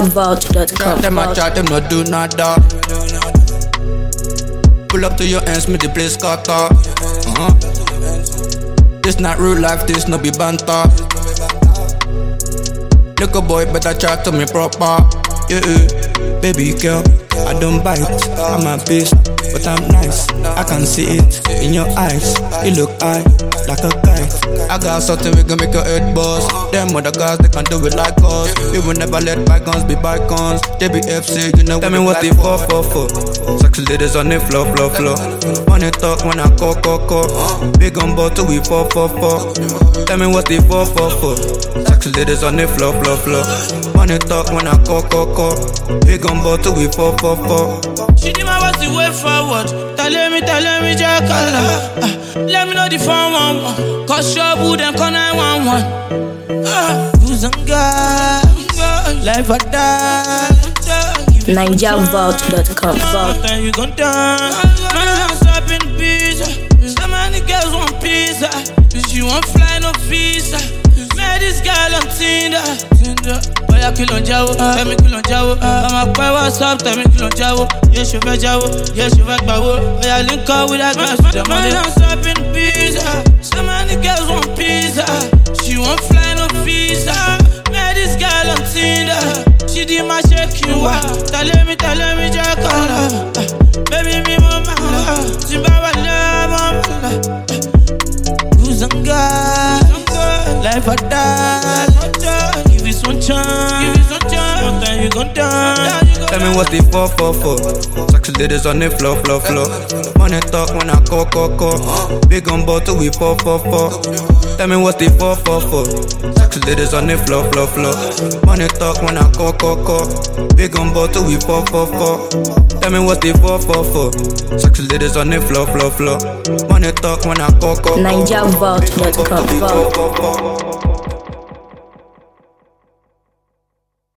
NigerVault.com. Them a chat, them not do nada. Pull up to your ends, me the place scatter. This not real life, this no be banter. Little boy better chat to me proper. Yeah, baby girl, I don't bite. I'm a beast, but I'm nice. I can see it in your eyes. You look high, like a kite. I got something we can make your head buzz. Them other guys, they can do it like us. We will never let bygones be bygones. JBFC, you know. Tell me what they for. Sexy ladies on the floor. Money talk when I call. Big on bottle, we 4. Tell me what they for. Sexy ladies on the floor. Money talk when I call. Big on bottle, we 4. She did my what's the way forward. Tell me, Jack. Let me know the phone one. Cause your boo them call 911. Who's on God? Life or die. NigerVault.com. Then you gon' die. Man, I'm stopping pizza. So many girls want pizza. She want fly no visa. Met this girl on Tinder. Boy, I kill on Javo. Tell me kill on Javo. I'm a boy, what's up? Tell me kill on Javo. Yeah, she vet Javo. Yeah, she vet Bawo. Boy, I link up with that girl. Man, I'm stopping pizza. So many girls want pizza. She want fly no visa. Met this girl on Tinder. She did my shaking wa. Tell me, Jack. Baby, me mama. Zimbabwe, mama. Who's on God? Life or die. Give it some chance. One time you gon' die. Tell me what they for. Sexy ladies on the floor. Money talk when I call. Big on bottle, we 4. Tell me what they for. Sexy ladies on the floor. Money talk when I call. Big on bottle, we 4. Tell me what they for. Sexy ladies on the floor. Money talk when I call. NigerVault.com.